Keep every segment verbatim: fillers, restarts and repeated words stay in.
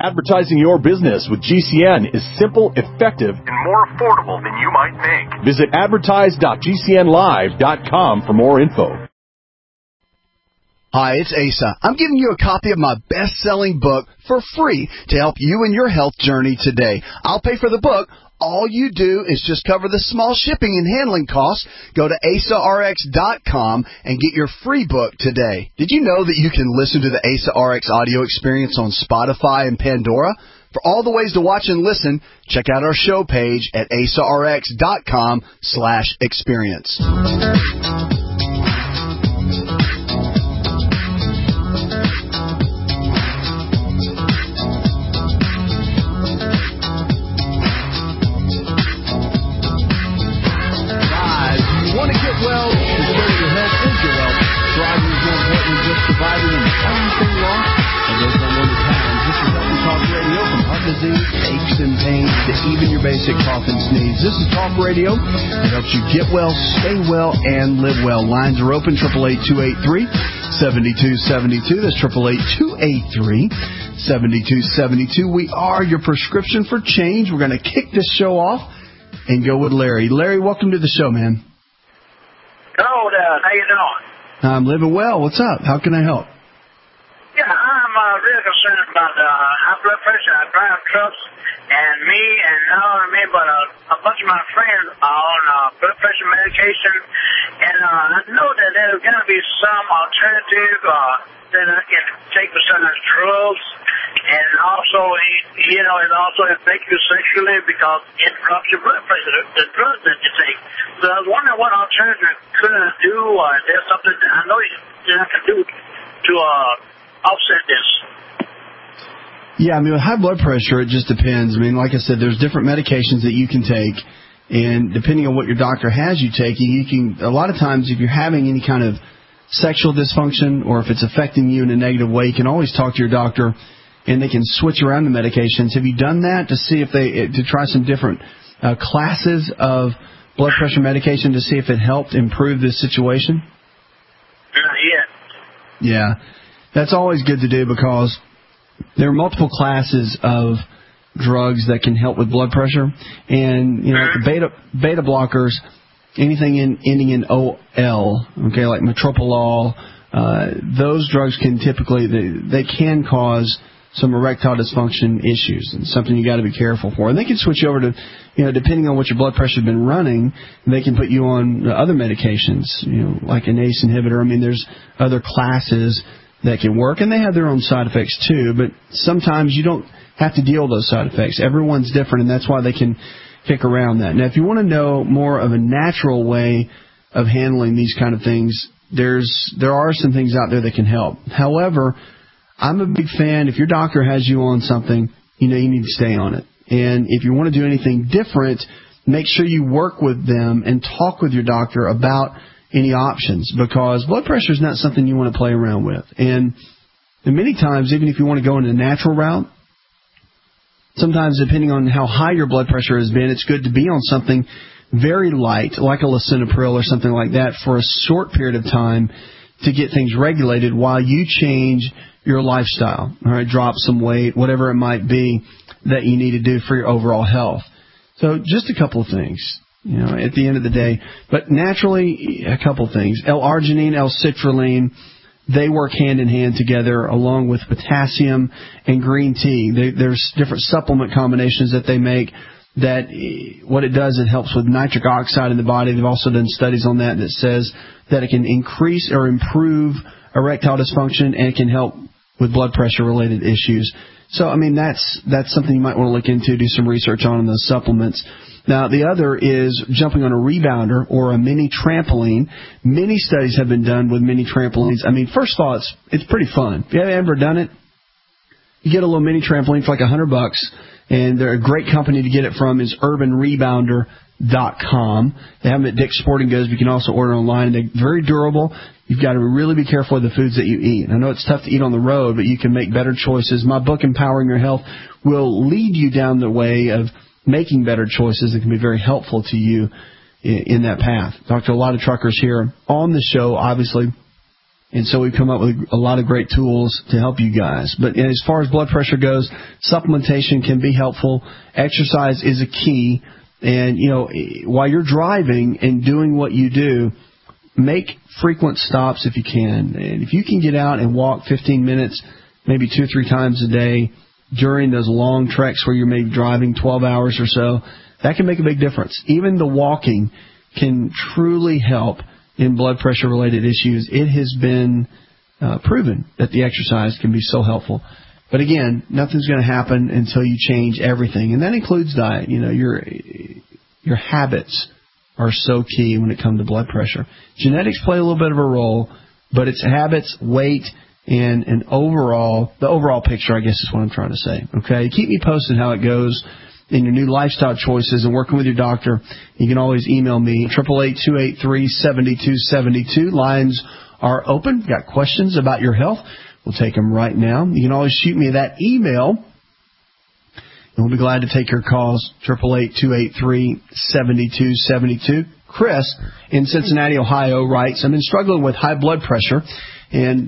Advertising your business with G C N is simple, effective, and more affordable than you might think. Visit advertise dot g c n live dot com for more info. Hi, it's Asa. I'm giving you a copy of my best-selling book for free to help you in your health journey today. I'll pay for the book. All you do is just cover the small shipping and handling costs. Go to asa r x dot com and get your free book today. Did you know that you can listen to the Asa R X audio experience on Spotify and Pandora? For all the ways to watch and listen, check out our show page at asa r x dot com slash experience. Aches and pains to even your basic cough and sneeze. This is Talk Radio. It helps you get well, stay well, and live well. Lines are open, eight eight eight, two eight three, seven two seven two. That's eight eight eight, two eight three, seven two seven two. We are your prescription for change. We're going to kick this show off and go with Larry. Larry, welcome to the show, man. Hello, Dad. How you doing? I'm living well. What's up? How can I help? Yeah, I'm uh, really concerned about uh, high blood pressure. I drive trucks, and me and not only me, but a, a bunch of my friends are on uh, blood pressure medication. And uh, I know that there's going to be some alternative uh, that I can take for certain drugs. And also, you know, it also affects you sexually because it drops your blood pressure, the, the drugs that you take. So I was wondering what alternative could I do? Uh, there's something that I know you, that I can do to uh, offset this. Yeah, I mean, with high blood pressure, it just depends. I mean, like I said, there's different medications that you can take, and depending on what your doctor has you taking, you can, a lot of times, if you're having any kind of sexual dysfunction or if it's affecting you in a negative way, you can always talk to your doctor, and they can switch around the medications. Have you done that to see if they, to try some different uh, classes of blood pressure medication to see if it helped improve this situation? Not yet. Yeah, that's always good to do because there are multiple classes of drugs that can help with blood pressure, and you know, like the beta beta blockers, anything in, ending in O L, okay, like metoprolol, uh, those drugs can typically they, they can cause some erectile dysfunction issues, and something you got to be careful for. And they can switch over to, you know, depending on what your blood pressure has been running, they can put you on other medications, you know, like an A C E inhibitor. I mean, there's other classes that can work, and they have their own side effects too, but sometimes you don't have to deal with those side effects. Everyone's different, and that's why they can kick around that. Now, if you want to know more of a natural way of handling these kind of things, there's there are some things out there that can help. However, I'm a big fan, if your doctor has you on something, you know you need to stay on it. And if you want to do anything different, make sure you work with them and talk with your doctor about any options, because blood pressure is not something you want to play around with. And, and many times, even if you want to go in a natural route, sometimes depending on how high your blood pressure has been, it's good to be on something very light, like a lisinopril or something like that, for a short period of time to get things regulated while you change your lifestyle, all right, drop some weight, whatever it might be that you need to do for your overall health. So just a couple of things. You know, at the end of the day, but naturally, a couple things. L-arginine, L-citrulline, they work hand in hand together along with potassium and green tea. They, there's different supplement combinations that they make that what it does, it helps with nitric oxide in the body. They've also done studies on that that says that it can increase or improve erectile dysfunction, and it can help with blood pressure related issues. So, I mean, that's that's something you might want to look into, do some research on in those supplements. Now, the other is jumping on a rebounder or a mini trampoline. Many studies have been done with mini trampolines. I mean, first of all, it's, it's pretty fun. If you haven't ever done it, you get a little mini trampoline for like a hundred bucks, and they're a great company to get it from is urban rebounder dot com. They have them at Dick's Sporting Goods, but you can also order online. They're very durable. You've got to really be careful with the foods that you eat. I know it's tough to eat on the road, but you can make better choices. My book, Empowering Your Health, will lead you down the way of making better choices that can be very helpful to you in that path. Talk to a lot of truckers here on the show, obviously, And so we've come up with a lot of great tools to help you guys. But as far as blood pressure goes, supplementation can be helpful. Exercise is a key. And, you know, while you're driving and doing what you do, make frequent stops if you can. And if you can get out and walk fifteen minutes, maybe two or three times a day during those long treks where you're maybe driving twelve hours or so, that can make a big difference. Even the walking can truly help in blood pressure-related issues. It has been uh, proven that the exercise can be so helpful. But again, nothing's going to happen until you change everything, and that includes diet. You know, your your habits are so key when it comes to blood pressure. Genetics play a little bit of a role, but it's habits, weight, and and overall, the overall picture, I guess, is what I'm trying to say. Okay, keep me posted how it goes in your new lifestyle choices and working with your doctor. You can always email me, eight eight eight, two eight three, seven two seven two. Lines are open. Got questions about your health? We'll take them right now. You can always shoot me that email, and we'll be glad to take your calls, eight eight eight, two eight three, seven two seven two. Chris in Cincinnati, Ohio writes, I've been struggling with high blood pressure and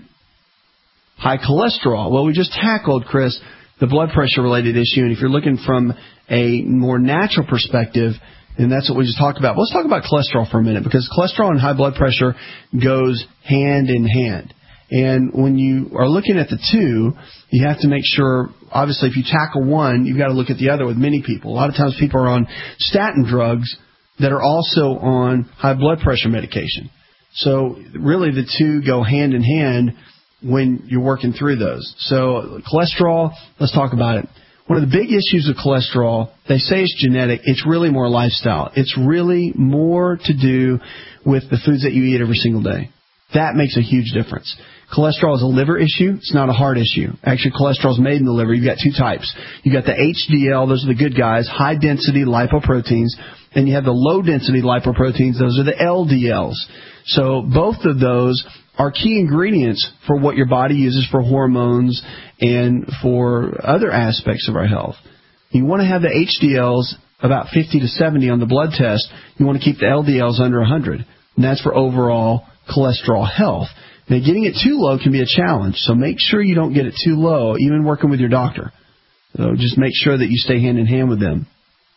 high cholesterol. Well, we just tackled, Chris, the blood pressure-related issue, and if you're looking from a more natural perspective, and that's what we just talked about. Let's talk about cholesterol for a minute, because cholesterol and high blood pressure goes hand in hand. And when you are looking at the two, you have to make sure, obviously, if you tackle one, you've got to look at the other with many people. A lot of times people are on statin drugs that are also on high blood pressure medication. So really the two go hand in hand when you're working through those. So cholesterol, let's talk about it. One of the big issues with cholesterol, they say it's genetic. It's really more lifestyle. It's really more to do with the foods that you eat every single day. That makes a huge difference. Cholesterol is a liver issue. It's not a heart issue. Actually, cholesterol is made in the liver. You've got two types. You've got the H D L. Those are the good guys, high-density lipoproteins. And you have the low-density lipoproteins. Those are the L D Ls. So both of those are key ingredients for what your body uses for hormones and for other aspects of our health. You want to have the H D Ls about fifty to seventy on the blood test. You want to keep the L D Ls under one hundred. And that's for overall cholesterol health. Now, getting it too low can be a challenge, so make sure you don't get it too low, even working with your doctor. So just make sure that you stay hand in hand with them.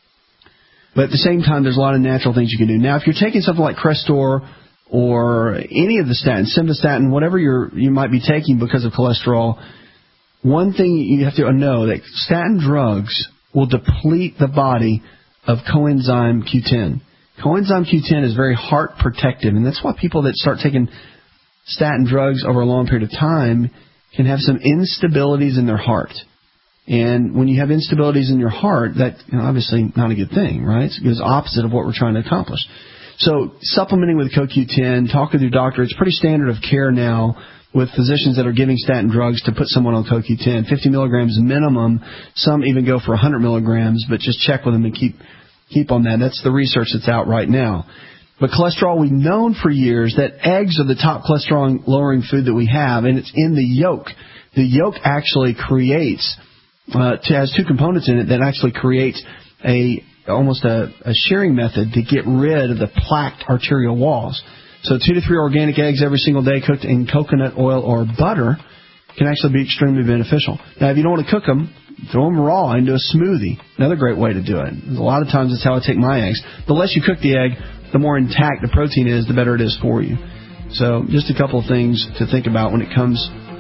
But at the same time, there's a lot of natural things you can do. Now, if you're taking something like Crestor or any of the statins, simvastatin, whatever you're, you might be taking because of cholesterol, one thing you have to know that statin drugs will deplete the body of coenzyme Q ten. Coenzyme Q ten is very heart protective, and that's why people that start taking statin drugs over a long period of time can have some instabilities in their heart. And when you have instabilities in your heart, that's you know, obviously not a good thing, right? It's the opposite of what we're trying to accomplish. So supplementing with Co Q ten, talk with your doctor. It's pretty standard of care now with physicians that are giving statin drugs to put someone on Co Q ten. fifty milligrams minimum. Some even go for one hundred milligrams, but just check with them and keep keep on that. That's the research that's out right now. But cholesterol, we've known for years that eggs are the top cholesterol-lowering food that we have, and it's in the yolk. The yolk actually creates, uh, has two components in it that actually creates a almost a, a shearing method to get rid of the plaqued arterial walls. So two to three organic eggs every single day cooked in coconut oil or butter can actually be extremely beneficial. Now, if you don't want to cook them, throw them raw into a smoothie. Another great way to do it. A lot of times that's how I take my eggs. The less you cook the egg, the more intact the protein is, the better it is for you. So just a couple of things to think about when it comes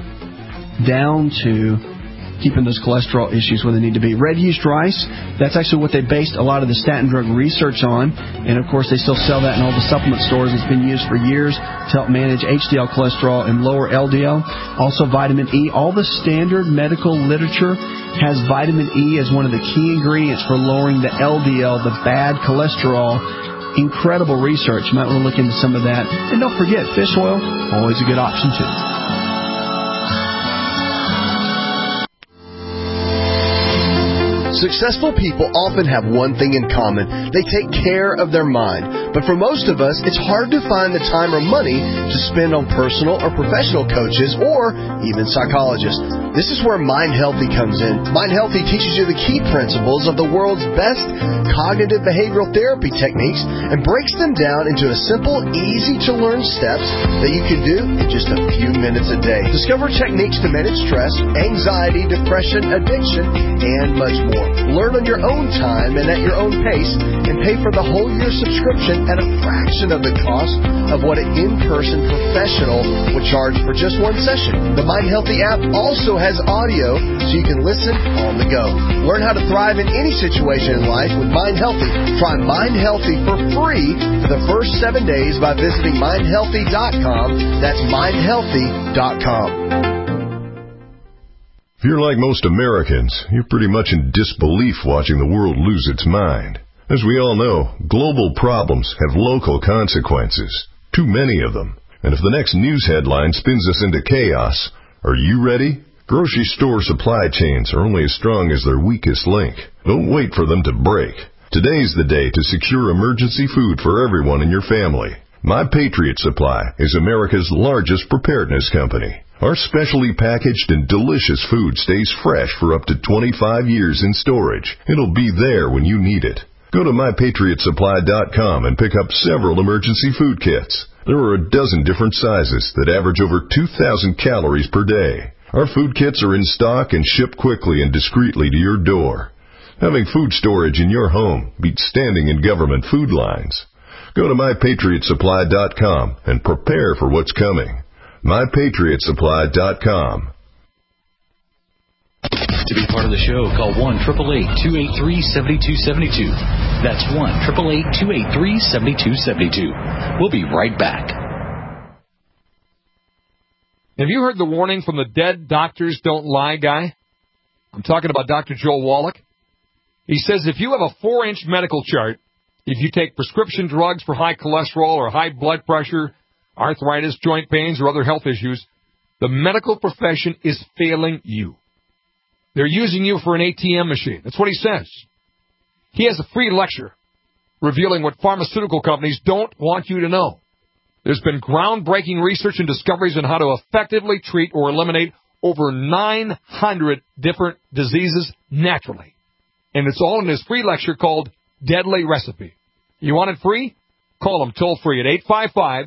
down to keeping those cholesterol issues where they need to be. Red yeast rice, that's actually what they based a lot of the statin drug research on. And, of course, they still sell that in all the supplement stores. It's been used for years to help manage H D L cholesterol and lower L D L. Also, vitamin E. All the standard medical literature has vitamin E as one of the key ingredients for lowering the L D L, the bad cholesterol. Incredible research. You might want to look into some of that. And don't forget, fish oil, always a good option, too. Successful people often have one thing in common. They take care of their mind. But for most of us, it's hard to find the time or money to spend on personal or professional coaches or even psychologists. This is where Mind Healthy comes in. Mind Healthy teaches you the key principles of the world's best cognitive behavioral therapy techniques and breaks them down into a simple, easy-to-learn steps that you can do in just a few minutes a day. Discover techniques to manage stress, anxiety, depression, addiction, and much more. Learn on your own time and at your own pace, and pay for the whole year subscription at a fraction of the cost of what an in-person professional would charge for just one session. The Mind Healthy app also has audio so you can listen on the go. Learn how to thrive in any situation in life with Mind Healthy. Try Mind Healthy for free for the first seven days by visiting mind healthy dot com. That's mind healthy dot com. If you're like most Americans, you're pretty much in disbelief watching the world lose its mind. As we all know, global problems have local consequences, too many of them. And if the next news headline spins us into chaos, are you ready? Grocery store supply chains are only as strong as their weakest link. Don't wait for them to break. Today's the day to secure emergency food for everyone in your family. My Patriot Supply is America's largest preparedness company. Our specially packaged and delicious food stays fresh for up to twenty-five years in storage. It'll be there when you need it. Go to my patriot supply dot com and pick up several emergency food kits. There are a dozen different sizes that average over two thousand calories per day. Our food kits are in stock and shipped quickly and discreetly to your door. Having food storage in your home beats standing in government food lines. Go to my patriot supply dot com and prepare for what's coming. my patriot supply dot com. To be part of the show, call one eight eight eight, two eight three, seven two seven two. That's one eight eight eight, two eight three, seven two seven two. We'll be right back. Have you heard the warning from the Dead Doctors Don't Lie guy? I'm talking about Doctor Joel Wallach. He says if you have a four-inch medical chart, if you take prescription drugs for high cholesterol or high blood pressure, arthritis, joint pains, or other health issues, the medical profession is failing you. They're using you for an A T M machine. That's what he says. He has a free lecture revealing what pharmaceutical companies don't want you to know. There's been groundbreaking research and discoveries on how to effectively treat or eliminate over nine hundred different diseases naturally. And it's all in his free lecture called Deadly Recipe. You want it free? Call him toll free at eight five five,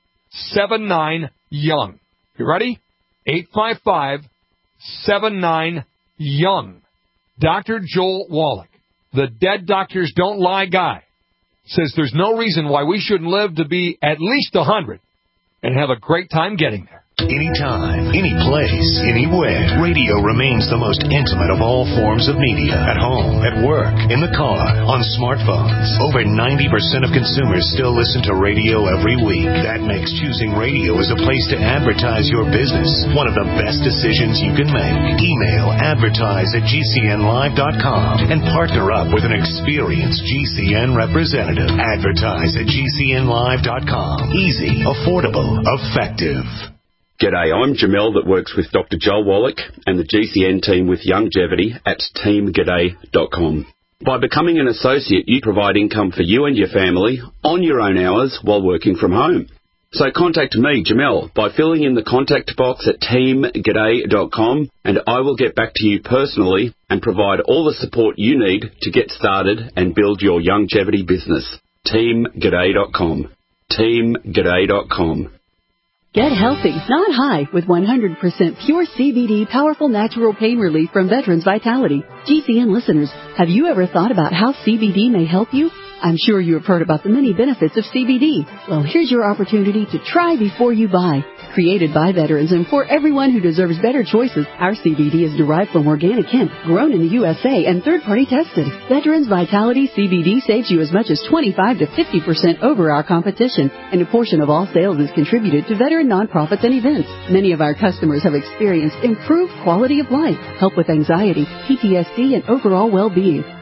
seven nine, young. You ready? eight five five, seven nine, young. Doctor Joel Wallach, the Dead Doctors Don't Lie guy, says there's no reason why we shouldn't live to be at least one hundred and have a great time getting there. Anytime, any place, anywhere, radio remains the most intimate of all forms of media. At home, at work, in the car, on smartphones. Over ninety percent of consumers still listen to radio every week. That makes choosing radio as a place to advertise your business one of the best decisions you can make. Email advertise at G C N live dot com and partner up with an experienced G C N representative. Advertise at G C N live dot com. Easy, affordable, effective. G'day, I'm Jamel that works with Doctor Joel Wallach and the G C N team with Longevity at team g'day dot com. By becoming an associate, you provide income for you and your family on your own hours while working from home. So contact me, Jamel, by filling in the contact box at team g'day dot com, and I will get back to you personally and provide all the support you need to get started and build your longevity business. team g'day dot com. team g'day dot com. Get healthy, not high, with one hundred percent pure C B D powerful natural pain relief from Veterans Vitality. G C N listeners, have you ever thought about how C B D may help you? I'm sure you have heard about the many benefits of C B D. Well, here's your opportunity to try before you buy. Created by veterans and for everyone who deserves better choices, our C B D is derived from organic hemp, grown in the U S A, and third-party tested. Veterans Vitality C B D saves you as much as twenty-five to fifty percent over our competition, and a portion of all sales is contributed to veteran nonprofits and events. Many of our customers have experienced improved quality of life, help with anxiety, P T S D, and overall well-being.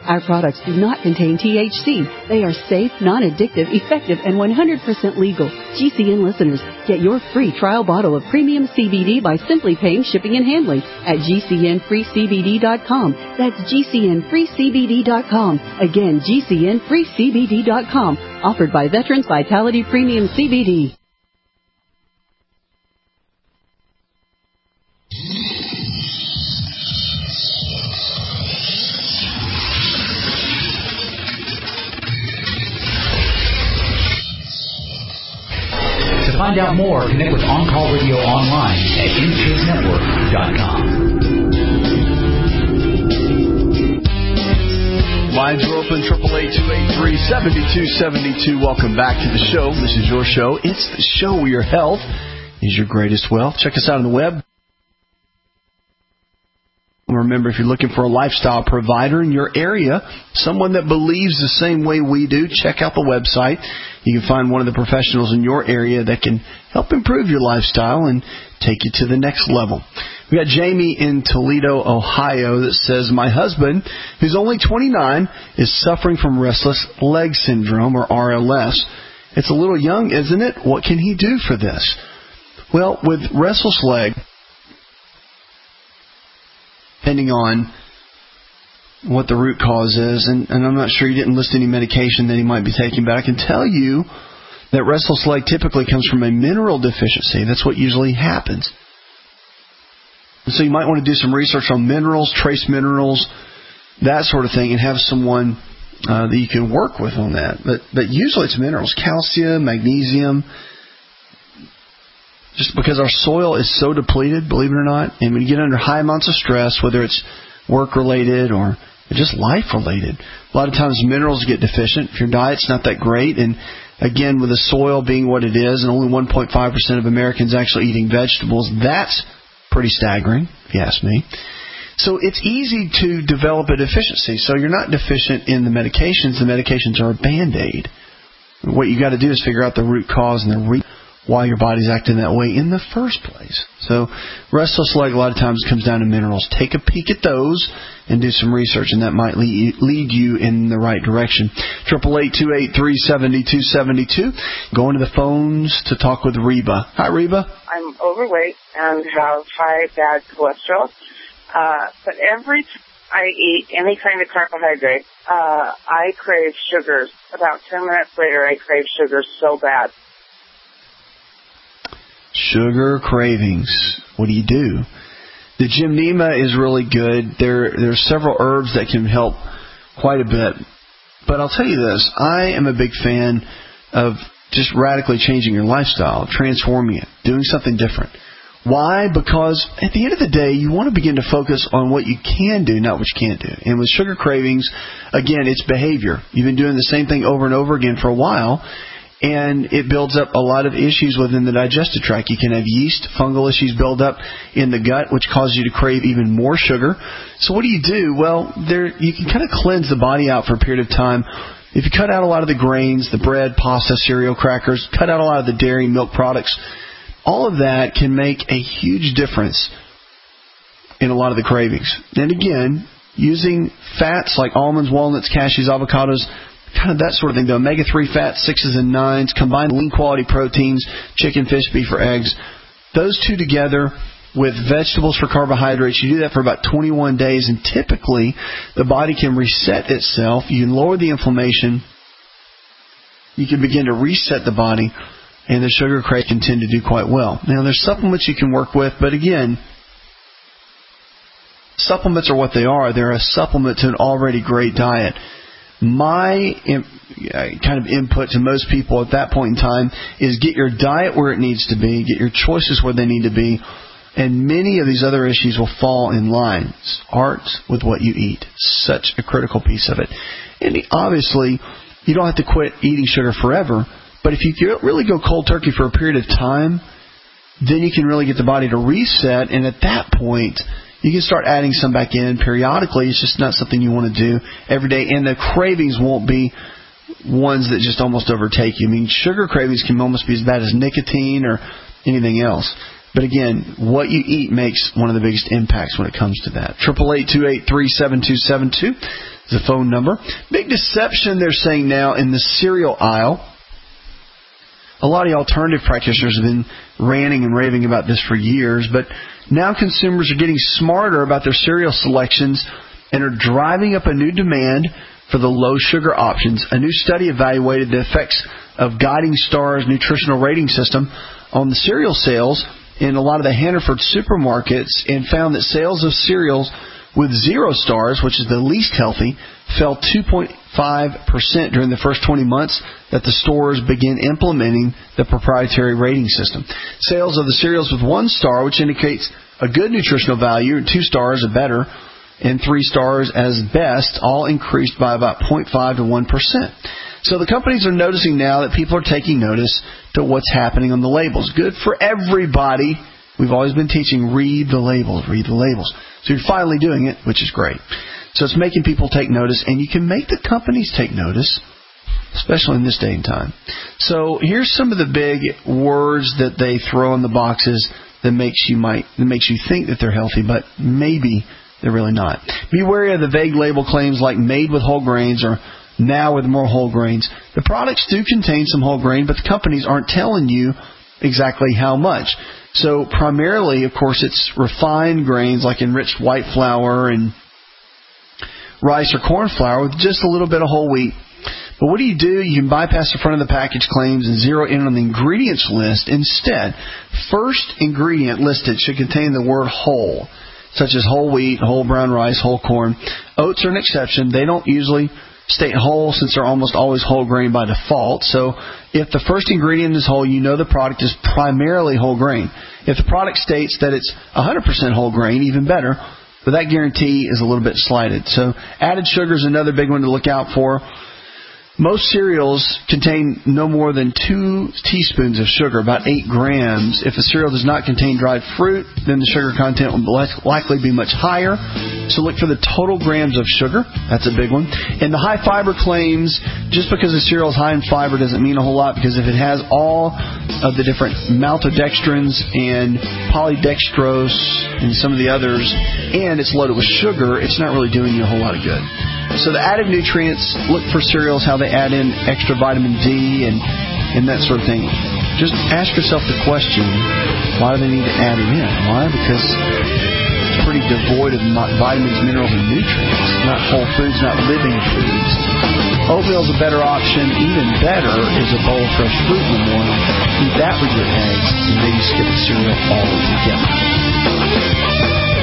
Our products do not contain T H C. They are safe, non-addictive, effective, and one hundred percent legal. G C N listeners, get your free trial bottle of premium C B D by simply paying shipping and handling at G C N free C B D dot com. That's G C N free C B D dot com. Again, G C N free C B D dot com. Offered by Veterans Vitality Premium C B D. To find out more, connect with On Call Radio online at N K network dot com. Lines are open, triple eight two eight three seven two seven two. Welcome back to the show. This is your show. It's the show where your health is your greatest wealth. Check us out on the web. Remember, if you're looking for a lifestyle provider in your area, someone that believes the same way we do, check out the website. You can find one of the professionals in your area that can help improve your lifestyle and take you to the next level. We got Jamie in Toledo, Ohio, that says, my husband, who's only twenty-nine, is suffering from restless leg syndrome, or R L S. It's a little young, isn't it? What can he do for this? Well, with restless leg, depending on what the root cause is, and, and I'm not sure he didn't list any medication that he might be taking, but I can tell you that restless leg typically comes from a mineral deficiency. That's what usually happens. And so you might want to do some research on minerals, trace minerals, that sort of thing, and have someone uh, that you can work with on that. But but usually it's minerals, calcium, magnesium. Just because our soil is so depleted, believe it or not, and when you get under high amounts of stress, whether it's work-related or just life-related, a lot of times minerals get deficient. If your diet's not that great, and again, with the soil being what it is, and only one point five percent of Americans actually eating vegetables, that's pretty staggering, if you ask me. So it's easy to develop a deficiency. So you're not deficient in the medications. The medications are a Band-Aid. What you got to do is figure out the root cause and the reason why your body's acting that way in the first place. So restless leg a lot of times comes down to minerals. Take a peek at those and do some research, and that might lead, lead you in the right direction. Triple eight two eight three seven two seven two. Going to the phones to talk with Reba. Hi, Reba. I'm overweight and have high bad cholesterol. Uh, but every time I eat any kind of carbohydrate, uh, I crave sugars. About ten minutes later, I crave sugars so bad. Sugar cravings. What do you do? The Gymnema is really good. There, there are several herbs that can help quite a bit. But I'll tell you this. I am a big fan of just radically changing your lifestyle, transforming it, doing something different. Why? Because at the end of the day, you want to begin to focus on what you can do, not what you can't do. And with sugar cravings, again, it's behavior. You've been doing the same thing over and over again for a while, and it builds up a lot of issues within the digestive tract. You can have yeast, fungal issues build up in the gut, which causes you to crave even more sugar. So what do you do? Well, there you can kind of cleanse the body out for a period of time. If you cut out a lot of the grains, the bread, pasta, cereal, crackers, cut out a lot of the dairy, milk products, all of that can make a huge difference in a lot of the cravings. And again, using fats like almonds, walnuts, cashews, avocados, kind of that sort of thing, the omega three fats, sixes and nines, combined lean quality proteins, chicken, fish, beef, or eggs, those two together with vegetables for carbohydrates, you do that for about twenty-one days, and typically the body can reset itself. You can lower the inflammation. You can begin to reset the body, and the sugar cravings can tend to do quite well. Now, there's supplements you can work with, but again, supplements are what they are. They're a supplement to an already great diet. My imp, kind of input to most people at that point in time is get your diet where it needs to be, get your choices where they need to be, and many of these other issues will fall in line. Start with what you eat. Such a critical piece of it. And obviously, you don't have to quit eating sugar forever, but if you really go cold turkey for a period of time, then you can really get the body to reset, and at that point, you can start adding some back in periodically. It's just not something you want to do every day, and the cravings won't be ones that just almost overtake you. I mean, sugar cravings can almost be as bad as nicotine or anything else. But again, what you eat makes one of the biggest impacts when it comes to that. triple eight, two eight three, seven two seven two is the phone number. Big deception they're saying now in the cereal aisle. A lot of the alternative practitioners have been ranting and raving about this for years, but now consumers are getting smarter about their cereal selections and are driving up a new demand for the low-sugar options. A new study evaluated the effects of Guiding Star's nutritional rating system on the cereal sales in a lot of the Hannaford supermarkets and found that sales of cereals with zero stars, which is the least healthy, fell two point five percent during the first twenty months that the stores began implementing the proprietary rating system. Sales of the cereals with one star, which indicates a good nutritional value, two stars are better, and three stars as best, all increased by about zero point five to one percent. So the companies are noticing now that people are taking notice to what's happening on the labels. Good for everybody. We've always been teaching, read the labels, read the labels. So you're finally doing it, which is great. So it's making people take notice, and you can make the companies take notice, especially in this day and time. So here's some of the big words that they throw in the boxes that makes you might that makes you think that they're healthy, but maybe they're really not. Be wary of the vague label claims like made with whole grains or now with more whole grains. The products do contain some whole grain, but the companies aren't telling you exactly how much. So primarily, of course, it's refined grains like enriched white flour and rice or corn flour with just a little bit of whole wheat. But what do you do? You can bypass the front of the package claims and zero in on the ingredients list. Instead, first ingredient listed should contain the word whole, such as whole wheat, whole brown rice, whole corn. Oats are an exception. They don't usually state whole since they're almost always whole grain by default. So if the first ingredient is whole, you know the product is primarily whole grain. If the product states that it's one hundred percent whole grain, even better, but that guarantee is a little bit slighted. So added sugar is another big one to look out for. Most cereals contain no more than two teaspoons of sugar, about eight grams. If a cereal does not contain dried fruit, then the sugar content will likely be much higher. So look for the total grams of sugar. That's a big one. And the high fiber claims, just because a cereal is high in fiber doesn't mean a whole lot, because if it has all of the different maltodextrins and polydextrose and some of the others, and it's loaded with sugar, it's not really doing you a whole lot of good. So the added nutrients, look for cereals, how they add in extra vitamin D and, and that sort of thing. Just ask yourself the question, why do they need to add it in? Why? Because it's pretty devoid of vitamins, minerals, and nutrients. Not whole foods, not living foods. Oatmeal is a better option. Even better is a bowl of fresh fruit in the morning. Eat that with your eggs and maybe skip the cereal altogether.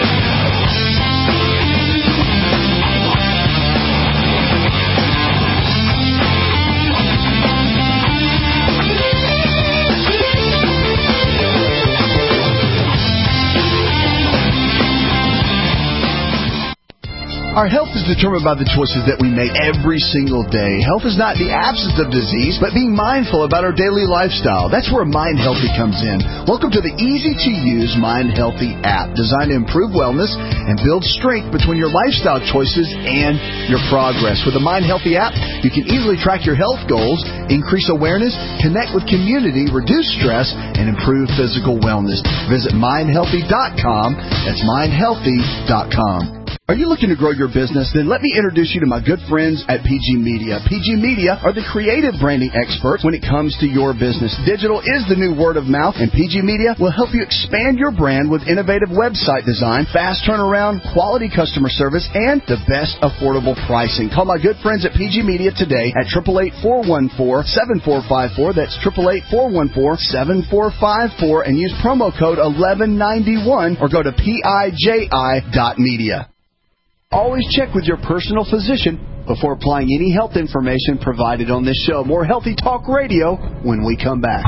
Our health is determined by the choices that we make every single day. Health is not the absence of disease, but being mindful about our daily lifestyle. That's where Mind Healthy comes in. Welcome to the easy-to-use Mind Healthy app, designed to improve wellness and build strength between your lifestyle choices and your progress. With the Mind Healthy app, you can easily track your health goals, increase awareness, connect with community, reduce stress, and improve physical wellness. Visit mind healthy dot com. That's mind healthy dot com. Are you looking to grow your business? Then let me introduce you to my good friends at P G Media. P G Media are the creative branding experts when it comes to your business. Digital is the new word of mouth, and P G Media will help you expand your brand with innovative website design, fast turnaround, quality customer service, and the best affordable pricing. Call my good friends at P G Media today at eight eight eight, four one four, seven four five four. That's eight eight eight, four one four, seven four five four, and use promo code eleven ninety-one or go to P I J I dot media. Always check with your personal physician before applying any health information provided on this show. More Healthy Talk Radio when we come back.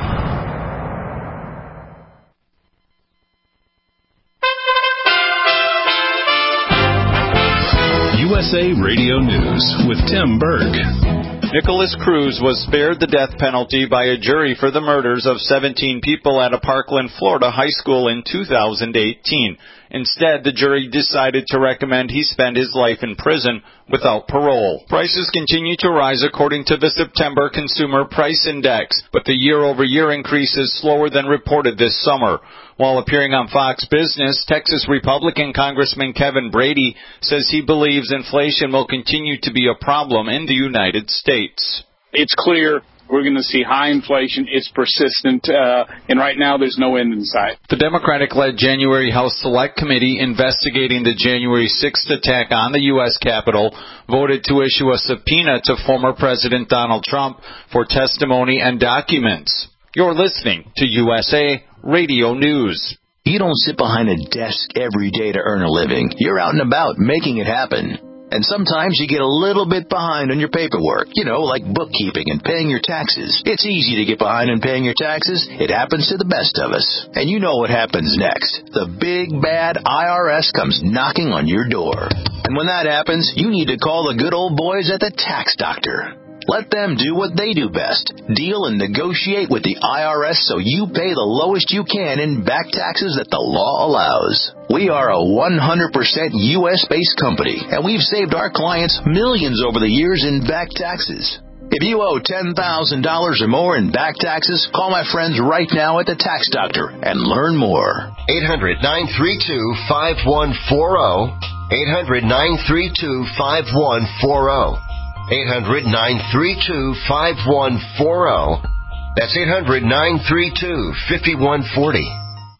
U S A Radio News with Tim Berg. Nicholas Cruz was spared the death penalty by a jury for the murders of seventeen people at a Parkland, Florida high school in two thousand eighteen. Instead, the jury decided to recommend he spend his life in prison without parole. Prices continue to rise according to the September Consumer Price Index, but the year-over-year increase is slower than reported this summer. While appearing on Fox Business, Texas Republican Congressman Kevin Brady says he believes inflation will continue to be a problem in the United States. It's clear we're going to see high inflation. It's persistent, uh, and right now there's no end in sight. The Democratic-led January House Select Committee investigating the January sixth attack on the U S Capitol voted to issue a subpoena to former President Donald Trump for testimony and documents. You're listening to U S A Radio News. You don't sit behind a desk every day to earn a living. You're out and about making it happen. And sometimes you get a little bit behind on your paperwork, you know, like bookkeeping and paying your taxes. It's easy to get behind on paying your taxes. It happens to the best of us. And you know what happens next. The big, bad I R S comes knocking on your door. And when that happens, you need to call the good old boys at the Tax Doctor. Let them do what they do best. Deal and negotiate with the I R S so you pay the lowest you can in back taxes that the law allows. We are a one hundred percent U S-based company, and we've saved our clients millions over the years in back taxes. If you owe ten thousand dollars or more in back taxes, call my friends right now at the Tax Doctor and learn more. eight hundred, nine three two, five one four zero. eight hundred, nine three two, five one four zero. eight hundred, nine three two, five one four zero. That's eight hundred, nine three two, five one four zero.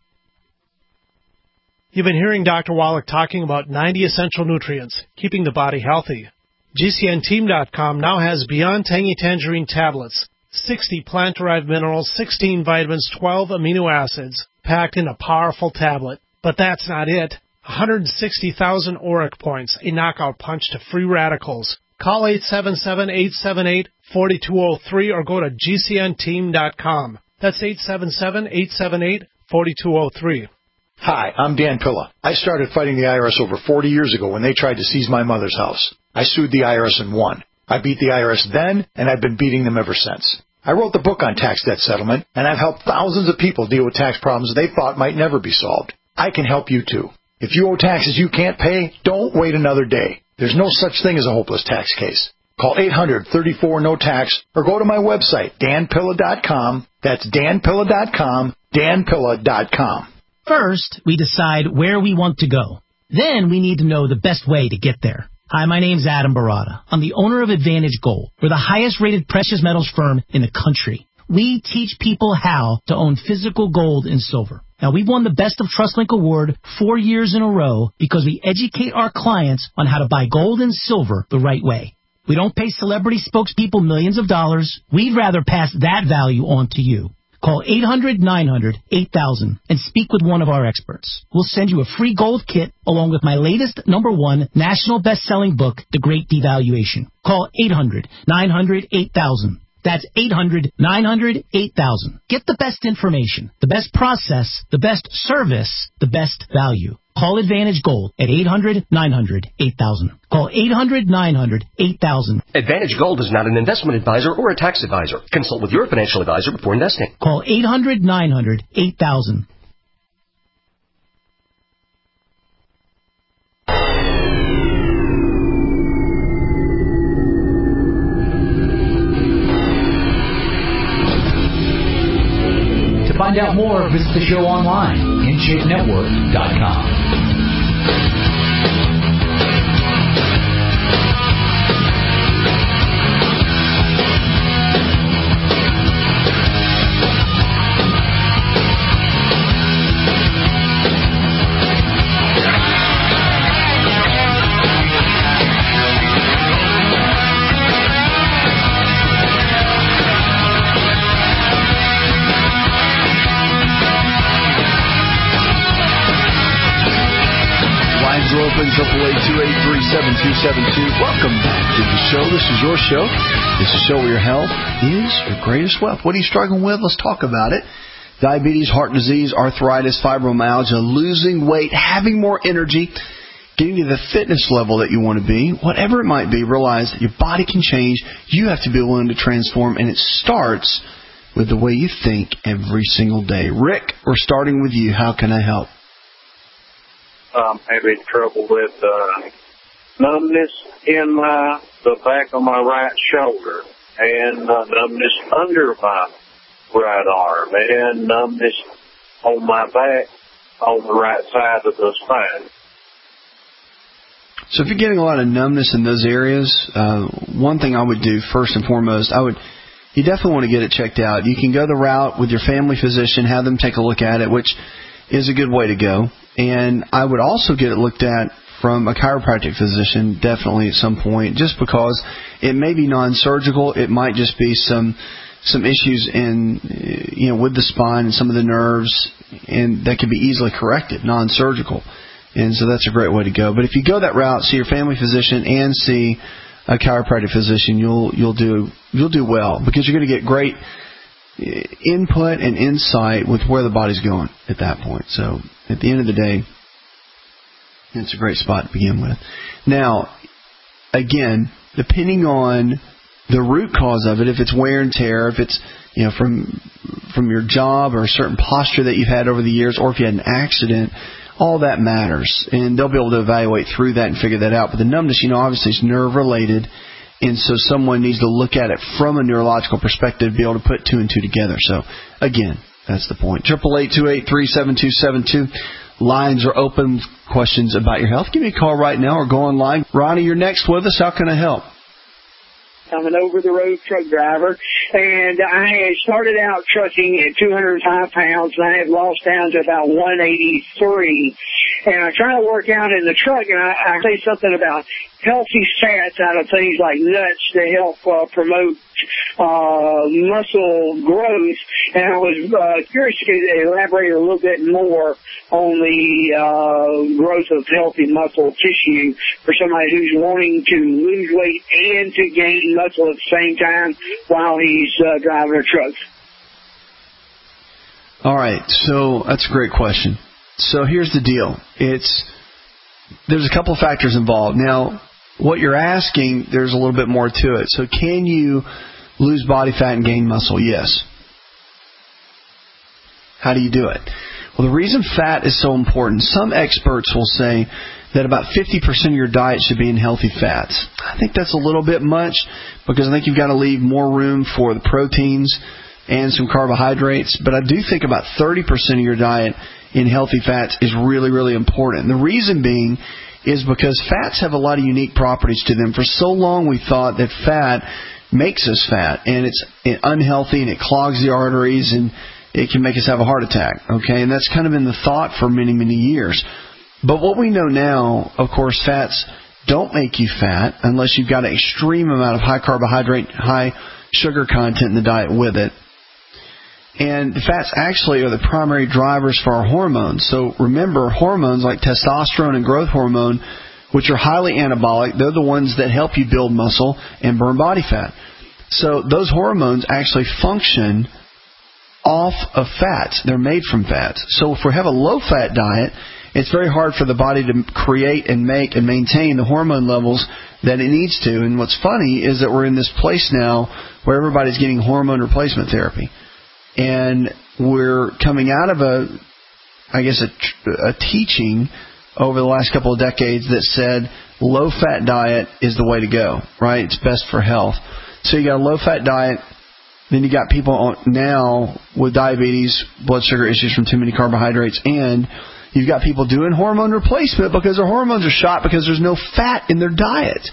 You've been hearing Doctor Wallach talking about ninety essential nutrients, keeping the body healthy. G C N team dot com now has Beyond Tangy Tangerine tablets, sixty plant-derived minerals, sixteen vitamins, twelve amino acids, packed in a powerful tablet. But that's not it. one hundred sixty thousand auric points, a knockout punch to free radicals. Call eight seven seven, eight seven eight, four two zero three or go to G C N team dot com. That's eight seven seven, eight seven eight, four two zero three. Hi, I'm Dan Pilla. I started fighting the I R S over forty years ago when they tried to seize my mother's house. I sued the I R S and won. I beat the I R S then, and I've been beating them ever since. I wrote the book on tax debt settlement, and I've helped thousands of people deal with tax problems they thought might never be solved. I can help you too. If you owe taxes you can't pay, don't wait another day. There's no such thing as a hopeless tax case. Call eight hundred, thirty-four, no tax or go to my website, dan pilla dot com. That's dan pilla dot com, dan pilla dot com. First, we decide where we want to go. Then we need to know the best way to get there. Hi, my name's Adam Barada. I'm the owner of Advantage Gold. We're the highest-rated precious metals firm in the country. We teach people how to own physical gold and silver. Now, we've won the Best of TrustLink Award four years in a row because we educate our clients on how to buy gold and silver the right way. We don't pay celebrity spokespeople millions of dollars. We'd rather pass that value on to you. Call eight hundred, nine hundred, eight thousand and speak with one of our experts. We'll send you a free gold kit along with my latest number one national best-selling book, The Great Devaluation. Call eight hundred, nine hundred, eight thousand. That's eight hundred, nine hundred, eight thousand. Get the best information, the best process, the best service, the best value. Call Advantage Gold at eight hundred, nine hundred, eight thousand. Call eight hundred, nine hundred, eight thousand. Advantage Gold is not an investment advisor or a tax advisor. Consult with your financial advisor before investing. Call eight hundred, nine hundred, eight thousand. To find out more, visit the show online, in shape network dot com. Open, triple eight two eight three seven two seven two. Welcome back to the show. This is your show. This is a show where your health is your greatest wealth. What are you struggling with? Let's talk about it. Diabetes, heart disease, arthritis, fibromyalgia, losing weight, having more energy, getting to the fitness level that you want to be, whatever it might be, realize that your body can change. You have to be willing to transform, and it starts with the way you think every single day. Rick, we're starting with you. How can I help? I'm having trouble with uh, numbness in my the back of my right shoulder, and uh, numbness under my right arm, and numbness on my back on the right side of the spine. So if you're getting a lot of numbness in those areas, uh, one thing I would do first and foremost, I would you definitely want to get it checked out. You can go the route with your family physician, have them take a look at it, which is a good way to go. And I would also get it looked at from a chiropractic physician, definitely at some point, just because it may be non-surgical. It might just be some some issues in, you know, with the spine and some of the nerves, and that can be easily corrected, non-surgical. And so that's a great way to go. But if you go that route, see your family physician and see a chiropractic physician, you'll you'll do you'll do well, because you're going to get great input and insight with where the body's going at that point. So at the end of the day, it's a great spot to begin with. Now, again, depending on the root cause of it, if it's wear and tear, if it's, you know, from from your job or a certain posture that you've had over the years, or if you had an accident, all that matters, and they'll be able to evaluate through that and figure that out. But the numbness, you know, obviously is nerve-related, and so someone needs to look at it from a neurological perspective to be able to put two and two together. So, again, that's the point. eight eight eight, two eight three, seven two seven two. Lines are open. Questions about your health, give me a call right now or go online. Ronnie, you're next with us. How can I help? I'm an over-the-road truck driver, and I had started out trucking at two hundred five pounds, and I have lost down to about one eighty-three. And I try to work out in the truck, and I, I say something about healthy fats out of things like nuts to help uh, promote uh, muscle growth. And I was uh, curious to elaborate a little bit more on the uh, growth of healthy muscle tissue for somebody who's wanting to lose weight and to gain muscle at the same time while he's uh, driving a truck. All right, so that's a great question. So here's the deal. It's there's a couple of factors involved. Now, what you're asking, there's a little bit more to it. So can you lose body fat and gain muscle? Yes. How do you do it? Well, the reason fat is so important, some experts will say that about fifty percent of your diet should be in healthy fats. I think that's a little bit much, because I think you've got to leave more room for the proteins and some carbohydrates. But I do think about thirty percent of your diet in healthy fats is really, really important. And the reason being is because fats have a lot of unique properties to them. For so long we thought that fat makes us fat, and it's unhealthy, and it clogs the arteries, and it can make us have a heart attack. Okay, and that's kind of been the thought for many, many years. But what we know now, of course, fats don't make you fat unless you've got an extreme amount of high carbohydrate, high sugar content in the diet with it. And the fats actually are the primary drivers for our hormones. So remember, hormones like testosterone and growth hormone, which are highly anabolic, they're the ones that help you build muscle and burn body fat. So those hormones actually function off of fats. They're made from fats. So if we have a low-fat diet, it's very hard for the body to create and make and maintain the hormone levels that it needs to. And what's funny is that we're in this place now where everybody's getting hormone replacement therapy. And we're coming out of a, I guess, a, a teaching over the last couple of decades that said low-fat diet is the way to go, right? It's best for health. So you got a low-fat diet, then you got people on, now with diabetes, blood sugar issues from too many carbohydrates, and you've got people doing hormone replacement because their hormones are shot because there's no fat in their diet.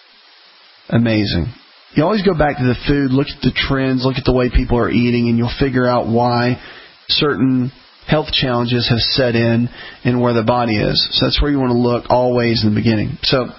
Amazing. You always go back to the food, look at the trends, look at the way people are eating, and you'll figure out why certain health challenges have set in and where the body is. So that's where you want to look always in the beginning. So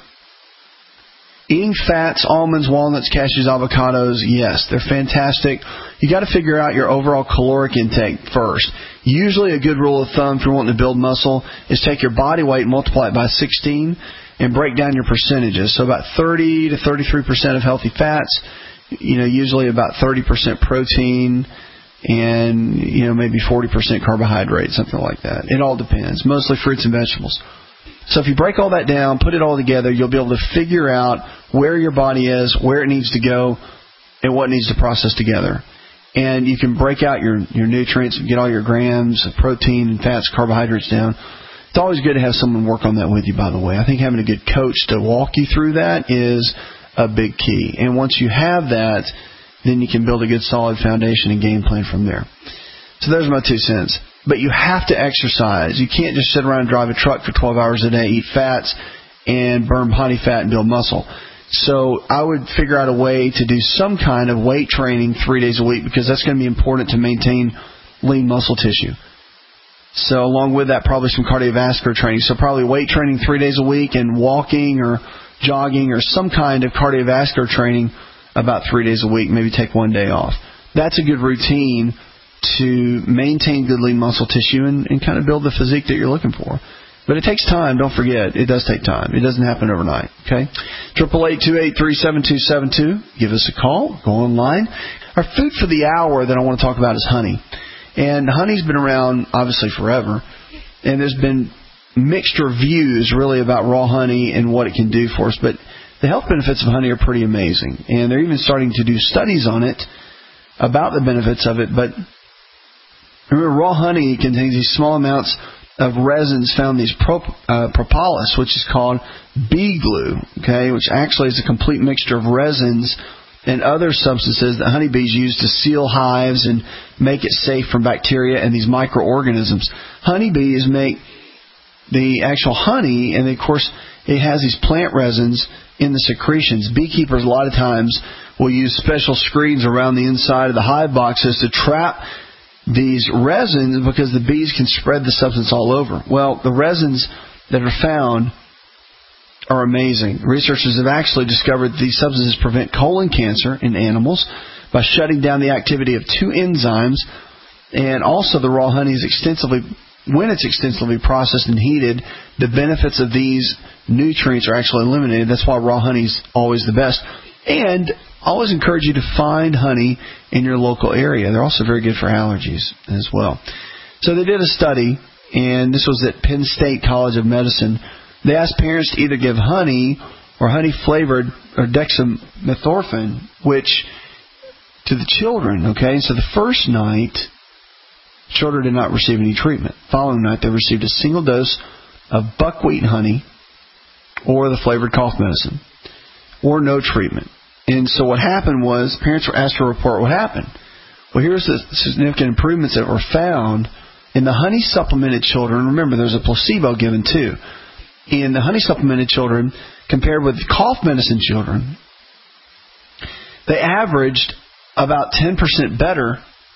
eating fats, almonds, walnuts, cashews, avocados, yes, they're fantastic. You got to figure out your overall caloric intake first. Usually a good rule of thumb if you're wanting to build muscle is take your body weight and multiply it by sixteen and break down your percentages. So about thirty to thirty-three percent of healthy fats, you know, usually about thirty percent protein, and, you know, maybe forty percent carbohydrate, something like that. It all depends. Mostly fruits and vegetables. So if you break all that down, put it all together, you'll be able to figure out where your body is, where it needs to go, and what needs to process together. And you can break out your, your nutrients and get all your grams of protein and fats, carbohydrates down. It's always good to have someone work on that with you, by the way. I think having a good coach to walk you through that is a big key. And once you have that, then you can build a good solid foundation and game plan from there. So there's my two cents. But you have to exercise. You can't just sit around and drive a truck for twelve hours a day, eat fats, and burn body fat and build muscle. So I would figure out a way to do some kind of weight training three days a week, because that's going to be important to maintain lean muscle tissue. So along with that, probably some cardiovascular training. So probably weight training three days a week and walking or jogging or some kind of cardiovascular training about three days a week. Maybe take one day off. That's a good routine to maintain good lean muscle tissue and, and kind of build the physique that you're looking for. But it takes time. Don't forget, it does take time. It doesn't happen overnight. Okay, triple eight two eight three seven two seven two. Give us a call. Go online. Our food for the hour that I want to talk about is honey. And honey's been around obviously forever, and there's been mixed reviews really about raw honey and what it can do for us. But the health benefits of honey are pretty amazing, and they're even starting to do studies on it about the benefits of it. But remember, raw honey contains these small amounts of resins found in these prop, uh, propolis, which is called bee glue, okay, which actually is a complete mixture of resins and other substances that honeybees use to seal hives and make it safe from bacteria and these microorganisms. Honeybees make the actual honey, and of course it has these plant resins in the secretions. Beekeepers a lot of times will use special screens around the inside of the hive boxes to trap these resins, because the bees can spread the substance all over. Well, the resins that are found are amazing. Researchers have actually discovered that these substances prevent colon cancer in animals by shutting down the activity of two enzymes, and also the raw honey is extensively, when it's extensively processed and heated, the benefits of these nutrients are actually eliminated. That's why raw honey is always the best. And I always encourage you to find honey in your local area. They're also very good for allergies as well. So they did a study, and this was at Penn State College of Medicine. They asked parents to either give honey or honey-flavored or dextromethorphan, which to the children, okay? So the first night, children did not receive any treatment. The following night, they received a single dose of buckwheat honey or the flavored cough medicine, or no treatment. And so what happened was parents were asked to report what happened. Well, here's the significant improvements that were found in the honey supplemented children. Remember, there's a placebo given too. In the honey supplemented children, compared with cough medicine children, they averaged about ten percent better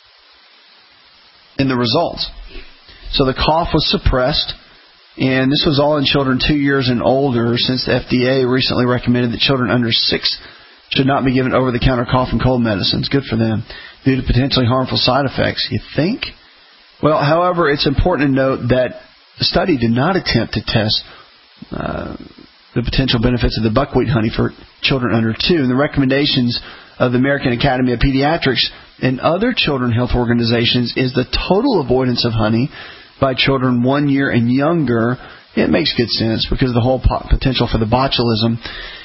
in the results. So the cough was suppressed, and this was all in children two years and older, since the F D A recently recommended that children under six should not be given over-the-counter cough and cold medicines. Good for them, due to potentially harmful side effects. You think? Well, however, it's important to note that the study did not attempt to test uh, the potential benefits of the buckwheat honey for children under two. And the recommendations of the American Academy of Pediatrics and other children health organizations is the total avoidance of honey by children one year and younger. It makes good sense, because of the whole potential for the botulism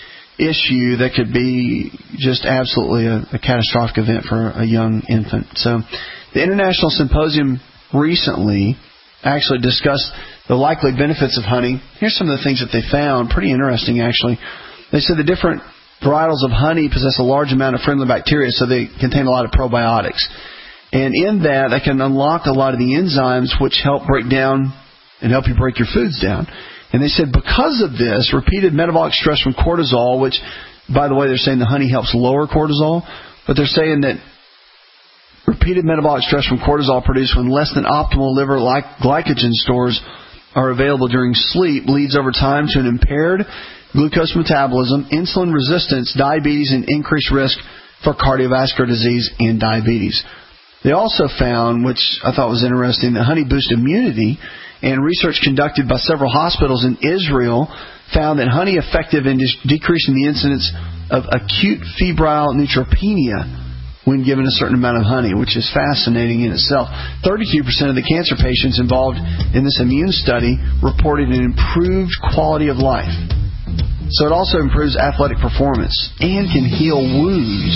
issue that could be just absolutely a, a catastrophic event for a young infant. So the International Symposium recently actually discussed the likely benefits of honey. Here's some of the things that they found. Pretty interesting, actually. They said the different varietals of honey possess a large amount of friendly bacteria, so they contain a lot of probiotics. And in that, they can unlock a lot of the enzymes which help break down and help you break your foods down. And they said because of this, repeated metabolic stress from cortisol, which, by the way, they're saying the honey helps lower cortisol, but they're saying that repeated metabolic stress from cortisol produced when less than optimal liver glycogen stores are available during sleep leads over time to an impaired glucose metabolism, insulin resistance, diabetes, and increased risk for cardiovascular disease and diabetes. They also found, which I thought was interesting, that honey boosts immunity, and research conducted by several hospitals in Israel found that honey effective in decreasing the incidence of acute febrile neutropenia when given a certain amount of honey, which is fascinating in itself. thirty-two percent of the cancer patients involved in this immune study reported an improved quality of life. So it also improves athletic performance and can heal wounds.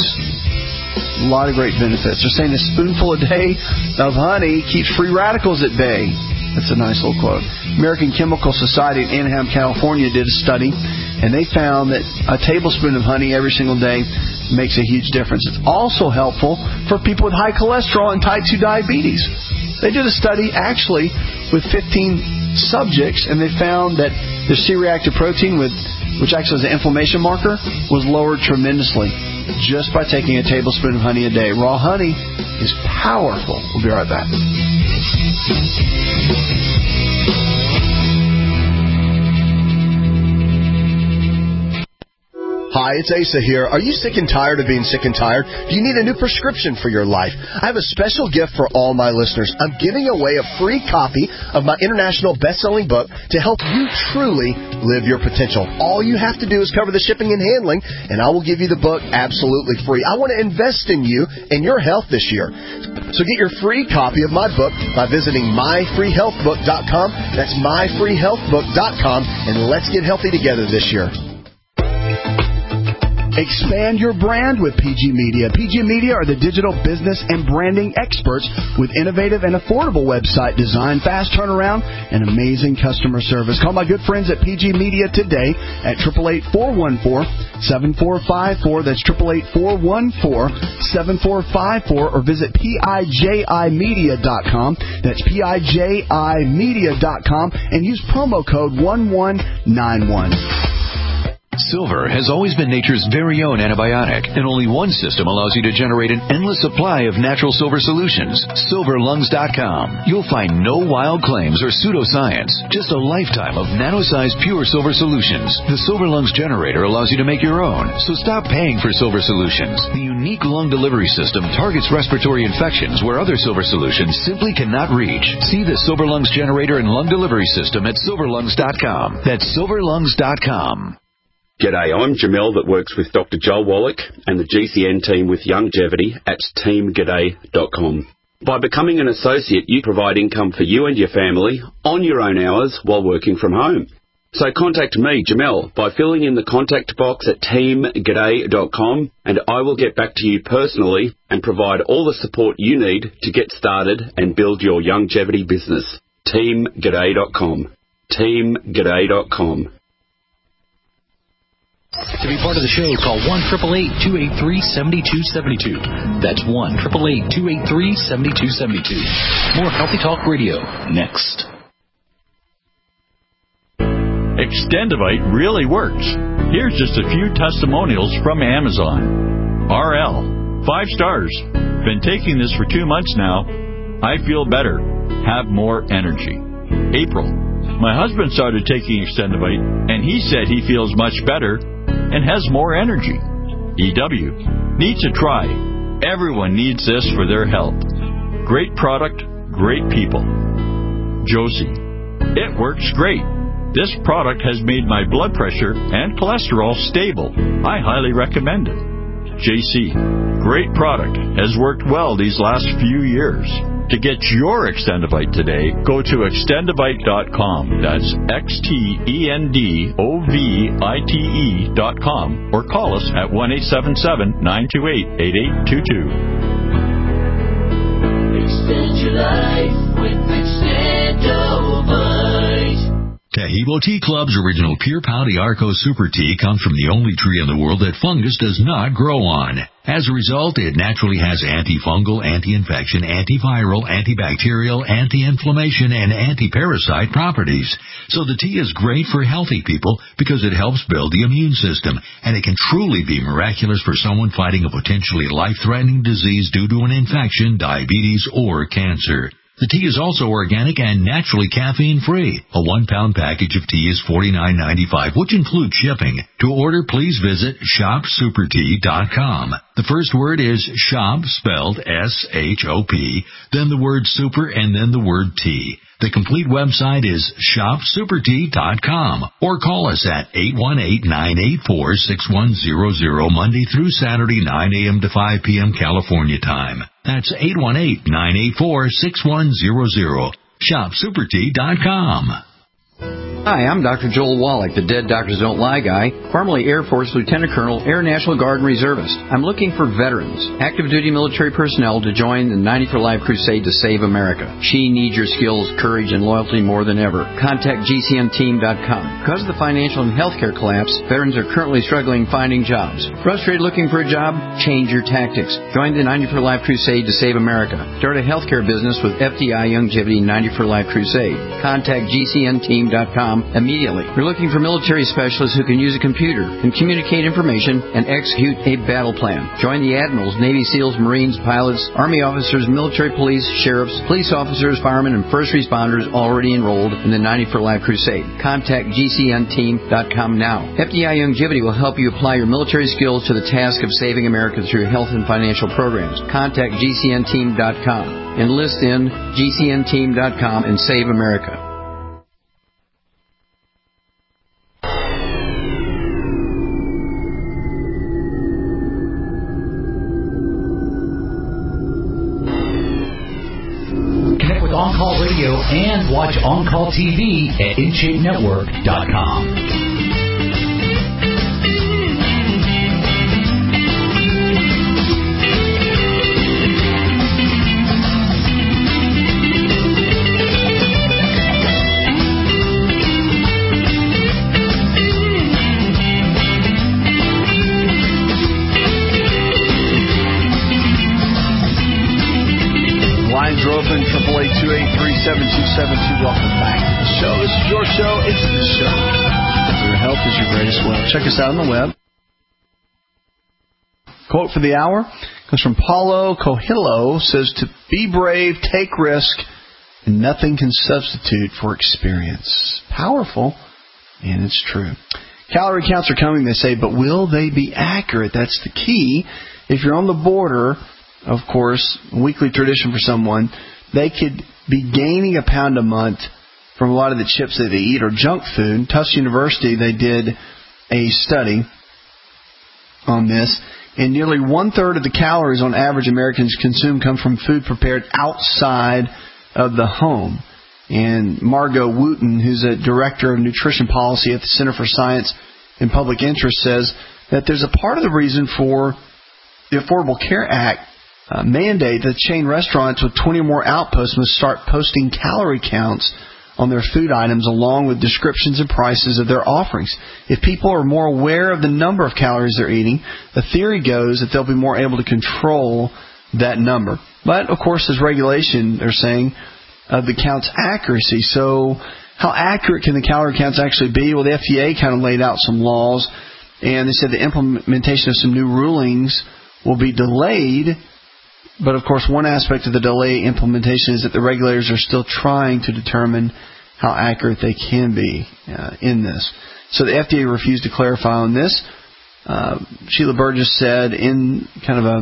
A lot of great benefits. They're saying a spoonful a day of honey keeps free radicals at bay. That's a nice little quote. American Chemical Society in Anaheim, California did a study, and they found that a tablespoon of honey every single day makes a huge difference. It's also helpful for people with high cholesterol and type two diabetes. They did a study actually with fifteen subjects, and they found that their C-reactive protein, with, which acts as an inflammation marker, was lowered tremendously just by taking a tablespoon of honey a day. Raw honey is powerful. We'll be right back. Hi, it's Asa here. Are you sick and tired of being sick and tired? Do you need a new prescription for your life? I have a special gift for all my listeners. I'm giving away a free copy of my international best-selling book to help you truly live your potential. All you have to do is cover the shipping and handling, and I will give you the book absolutely free. I want to invest in you and your health this year. So get your free copy of my book by visiting my free health book dot com. That's my free health book dot com, and let's get healthy together this year. Expand your brand with P G Media. P G Media are the digital business and branding experts with innovative and affordable website design, fast turnaround, and amazing customer service. Call my good friends at P G Media today at eight eight eight, four one four, seven four five four. That's eight eight eight, four one four, seven four five four, or visit P I J I media dot com. That's P I J I media dot com, and use promo code one one nine one. Silver has always been nature's very own antibiotic, and only one system allows you to generate an endless supply of natural silver solutions. silver lungs dot com. You'll find no wild claims or pseudoscience, just a lifetime of nano-sized pure silver solutions. The Silver Lungs generator allows you to make your own, so stop paying for silver solutions. The unique lung delivery system targets respiratory infections where other silver solutions simply cannot reach. See the Silver Lungs generator and lung delivery system at silver lungs dot com. That's silver lungs dot com. G'day, I'm Jamel that works with Doctor Joel Wallach and the G C N team with Longevity at team g'day dot com. By becoming an associate, you provide income for you and your family on your own hours while working from home. So contact me, Jamel, by filling in the contact box at team g'day dot com, and I will get back to you personally and provide all the support you need to get started and build your longevity business. team g'day dot com. team g'day dot com. To be part of the show, call one eight eight eight, two eight three, seven two seven two. That's one eight eight eight, two eight three, seven two seven two. More Healthy Talk Radio next. Extendivite really works. Here's just a few testimonials from Amazon. R L, five stars. Been taking this for two months now. I feel better. Have more energy. April, my husband started taking Extendivite, and he said he feels much better and has more energy. E W, need to try. Everyone needs this for their health. Great product, great people. Josie, it works great. This product has made my blood pressure and cholesterol stable. I highly recommend it. J C, great product. Has worked well these last few years. To get your Extendivite today, go to extendivite dot com. That's X T E N D O V I T E dot com, or call us at one eight seven seven, nine two eight, eight eight two two. Extend your life with Extendivite. Taheebo Tea Club's original Pure Pouty Arco Super Tea comes from the only tree in the world that fungus does not grow on. As a result, it naturally has antifungal, anti-infection, antiviral, antibacterial, anti-inflammation, and anti-parasite properties. So the tea is great for healthy people because it helps build the immune system, and it can truly be miraculous for someone fighting a potentially life-threatening disease due to an infection, diabetes, or cancer. The tea is also organic and naturally caffeine-free. A one-pound package of tea is forty-nine ninety-five, which includes shipping. To order, please visit shop super tea dot com. The first word is shop, spelled S H O P, then the word super, and then the word tea. The complete website is shop super tea dot com, or call us at eight one eight, nine eight four, six one zero zero Monday through Saturday, nine a.m. to five p.m. California time. That's eight one eight, nine eight four, six one zero zero. shop super tea dot com. Hi, I'm Doctor Joel Wallach, the Dead Doctors Don't Lie guy, formerly Air Force Lieutenant Colonel, Air National Guard and Reservist. I'm looking for veterans, active duty military personnel to join the ninety for Life crusade to save America. She needs your skills, courage, and loyalty more than ever. Contact G C N team dot com. Because of the financial and healthcare collapse, veterans are currently struggling finding jobs. Frustrated looking for a job? Change your tactics. Join the ninety for Life crusade to save America. Start a healthcare business with F D I Longevity ninety for Life crusade. Contact G C N team dot com immediately. We're looking for military specialists who can use a computer and communicate information and execute a battle plan. Join the admirals, Navy SEALs, Marines, pilots, Army officers, military police, sheriffs, police officers, firemen, and first responders already enrolled in the ninety for Life crusade. Contact G C N team dot com now. F D I Longevity will help you apply your military skills to the task of saving America through health and financial programs. Contact G C N team dot com. Enlist in G C N team dot com and save America. On Call Radio and watch On Call T V at in shape network dot com. Lines are open, triple eight two eight three seven two seven two. Welcome back to the show. This is your show. It's the show. Your health is your greatest wealth. Check us out on the web. Quote for the hour comes from Paulo Coelho. Says, to be brave, take risk, and nothing can substitute for experience. Powerful, and it's true. Calorie counts are coming, they say, but will they be accurate? That's the key. If you're on the border, of course, weekly tradition for someone, they could be gaining a pound a month from a lot of the chips that they eat or junk food. Tufts University, they did a study on this, and nearly one-third of the calories on average Americans consume come from food prepared outside of the home. And Margot Wooten, who's a director of nutrition policy at the Center for Science and Public Interest, says that there's a part of the reason for the Affordable Care Act Uh, mandate that chain restaurants with twenty or more outposts must start posting calorie counts on their food items along with descriptions and prices of their offerings. If people are more aware of the number of calories they're eating, the theory goes that they'll be more able to control that number. But, of course, there's regulation, they're saying, of the count's accuracy. So how accurate can the calorie counts actually be? Well, the F D A kind of laid out some laws, and they said the implementation of some new rulings will be delayed. But, of course, one aspect of the delay implementation is that the regulators are still trying to determine how accurate they can be uh, in this. So the F D A refused to clarify on this. Uh, Sheila Burgess said in kind of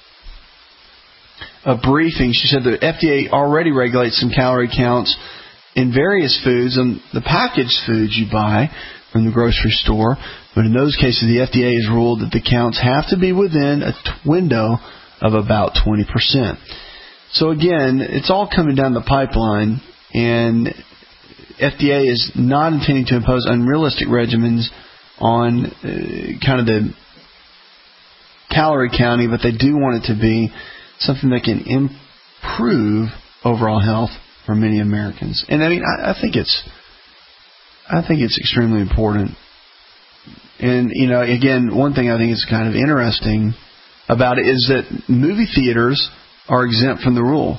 a, a briefing, she said the F D A already regulates some calorie counts in various foods and the packaged foods you buy from the grocery store. But in those cases, the F D A has ruled that the counts have to be within a t- window of about twenty percent. So again, it's all coming down the pipeline, and F D A is not intending to impose unrealistic regimens on uh, kind of the calorie counting, but they do want it to be something that can improve overall health for many Americans. And I mean, I, I think it's, I think it's extremely important. And you know, again, one thing I think is kind of interesting about it is that movie theaters are exempt from the rule.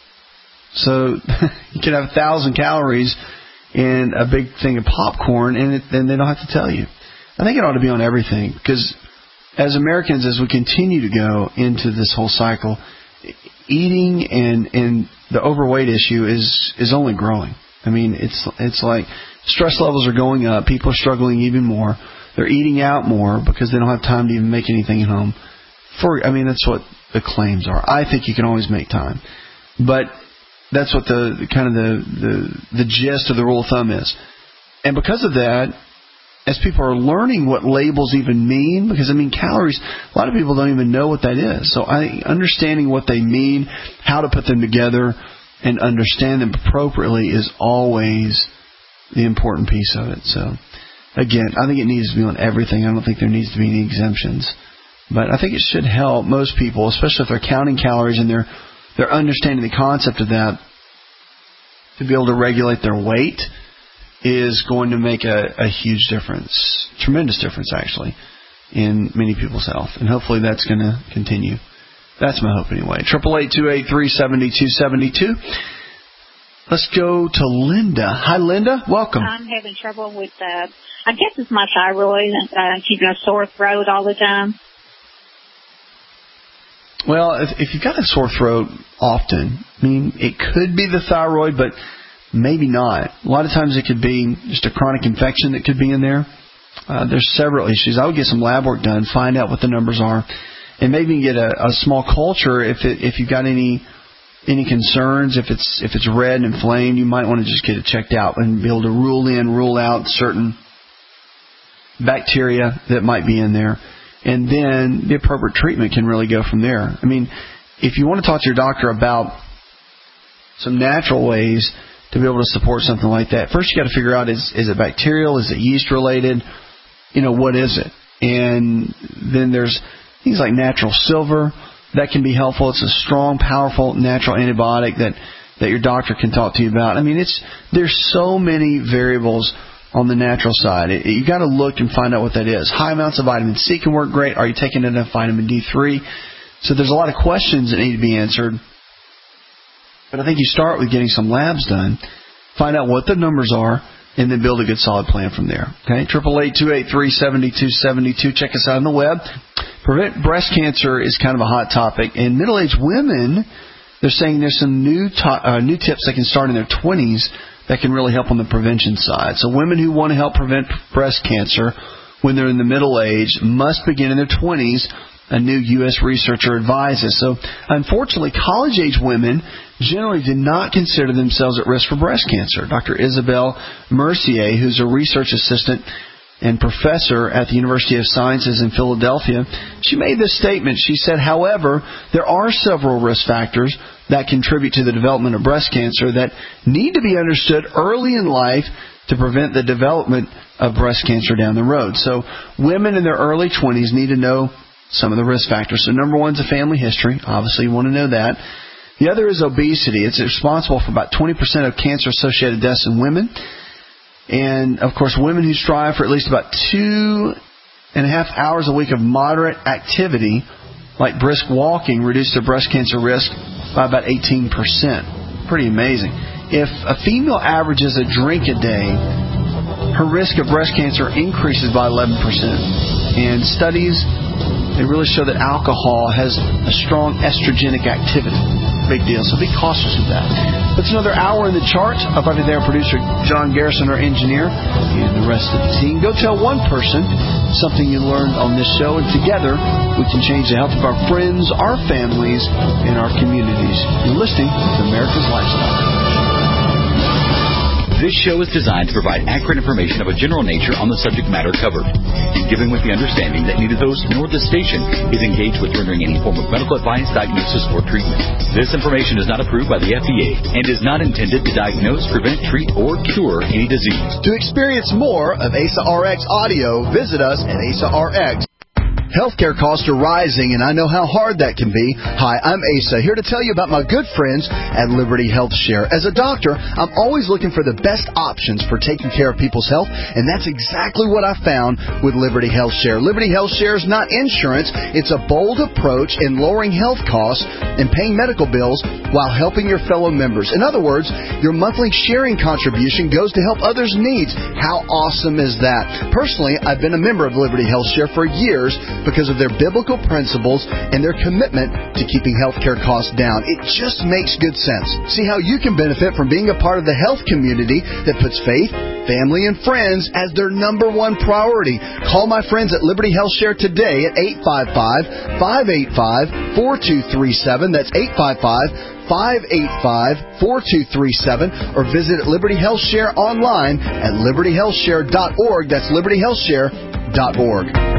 So you can have a thousand calories in a big thing of popcorn, and it, then they don't have to tell you. I think it ought to be on everything, because as Americans, as we continue to go into this whole cycle, eating and and the overweight issue is is only growing. I mean, it's it's like stress levels are going up. People are struggling even more. They're eating out more because they don't have time to even make anything at home. For I mean, that's what the claims are. I think you can always make time, but that's what the, the kind of the, the the gist of the rule of thumb is. And because of that, as people are learning what labels even mean, because I mean calories, a lot of people don't even know what that is. So I understanding what they mean, how to put them together, and understand them appropriately is always the important piece of it. So, again, I think it needs to be on everything. I don't think there needs to be any exemptions. But I think it should help most people, especially if they're counting calories and they're they're understanding the concept of that, to be able to regulate their weight is going to make a, a huge difference, tremendous difference, actually, in many people's health. And hopefully that's going to continue. That's my hope anyway. eight eight eight, two eight three, seven two seven two. Let's go to Linda. Hi, Linda. Welcome. I'm having trouble with, uh, I guess it's my thyroid, uh, keeping a sore throat all the time. Well, if, if you've got a sore throat often, I mean, it could be the thyroid, but maybe not. A lot of times it could be just a chronic infection that could be in there. Uh, there's several issues. I would get some lab work done, find out what the numbers are, and maybe get a, a small culture if it, if you've got any any concerns. If it's if it's red and inflamed, you might want to just get it checked out and be able to rule in, rule out certain bacteria that might be in there. And then the appropriate treatment can really go from there. I mean, if you want to talk to your doctor about some natural ways to be able to support something like that, first you got to figure out, is is it bacterial? Is it yeast related? You know, what is it? And then there's things like natural silver that can be helpful. It's a strong, powerful natural antibiotic that, that your doctor can talk to you about. I mean, it's there's so many variables on the natural side. It, you got to look and find out what that is. High amounts of vitamin C can work great. Are you taking enough vitamin D three? So there's a lot of questions that need to be answered. But I think you start with getting some labs done, find out what the numbers are, and then build a good solid plan from there. Okay, eight eight eight, two eight three, seven two seven two. Check us out on the web. Prevent breast cancer is kind of a hot topic. And middle-aged women, they're saying there's some new to- uh, new tips that can start in their twenties that can really help on the prevention side. So women who want to help prevent breast cancer when they're in the middle age must begin in their twenties, a new U S researcher advises. So unfortunately, college-age women generally do not consider themselves at risk for breast cancer. Doctor Isabelle Mercier, who's a research assistant and professor at the University of Sciences in Philadelphia, she made this statement. She said, however, there are several risk factors that contribute to the development of breast cancer that need to be understood early in life to prevent the development of breast cancer down the road. So women in their early twenties need to know some of the risk factors. So number one is a family history. Obviously, you want to know that. The other is obesity. It's responsible for about twenty percent of cancer-associated deaths in women. And, of course, women who strive for at least about two and a half hours a week of moderate activity, like brisk walking, reduce their breast cancer risk by about eighteen percent. Pretty amazing. If a female averages a drink a day, her risk of breast cancer increases by eleven percent. And studies, they really show that alcohol has a strong estrogenic activity. Big deal. So be cautious of that. That's another hour in the chart. I'll be there, producer John Garrison, our engineer, and the rest of the team. Go tell one person something you learned on this show, and together we can change the health of our friends, our families, and our communities. You're listening to America's Lifestyle. This show is designed to provide accurate information of a general nature on the subject matter covered, given with the understanding that neither host nor the station is engaged with rendering any form of medical advice, diagnosis, or treatment. This information is not approved by the F D A and is not intended to diagnose, prevent, treat, or cure any disease. To experience more of A S A R X audio, visit us at A S A R X. Healthcare costs are rising, and I know how hard that can be. Hi, I'm Asa, here to tell you about my good friends at Liberty Health Share. As a doctor, I'm always looking for the best options for taking care of people's health, and that's exactly what I found with Liberty Health Share. Liberty Health Share is not insurance. It's a bold approach in lowering health costs and paying medical bills while helping your fellow members. In other words, your monthly sharing contribution goes to help others' needs. How awesome is that? Personally, I've been a member of Liberty Health Share for years because of their biblical principles and their commitment to keeping healthcare costs down. It just makes good sense. See how you can benefit from being a part of the health community that puts faith, family, and friends as their number one priority. Call my friends at Liberty Health Share today at eight five five, five eight five, four two three seven. That's eight five five, five eight five, four two three seven, or visit Liberty Health Share online at liberty health share dot org. That's liberty health share dot org.